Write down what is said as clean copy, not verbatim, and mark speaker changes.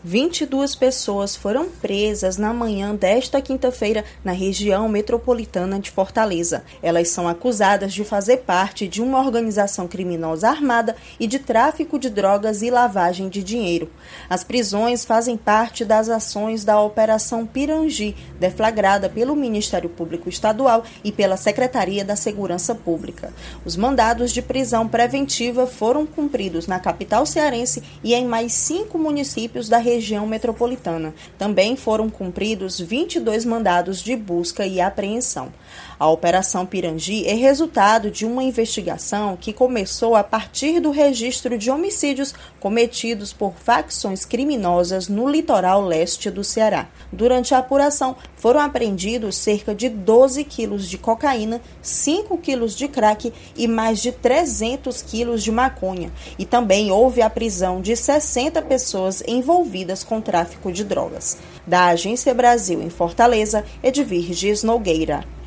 Speaker 1: 22 pessoas foram presas na manhã desta quinta-feira na região metropolitana de Fortaleza. Elas são acusadas de fazer parte de uma organização criminosa armada e de tráfico de drogas e lavagem de dinheiro. As prisões fazem parte das ações da Operação Pirangi, deflagrada pelo Ministério Público Estadual e pela Secretaria da Segurança Pública. Os mandados de prisão preventiva foram cumpridos na capital cearense e em mais 5 municípios da região metropolitana. Também foram cumpridos 22 mandados de busca e apreensão. A Operação Pirangi é resultado de uma investigação que começou a partir do registro de homicídios cometidos por facções criminosas no litoral leste do Ceará. Durante a apuração, foram apreendidos cerca de 12 quilos de cocaína, 5 quilos de crack e mais de 300 quilos de maconha. E também houve a prisão de 60 pessoas envolvidas com tráfico de drogas. Da Agência Brasil em Fortaleza, Edvirges Nogueira.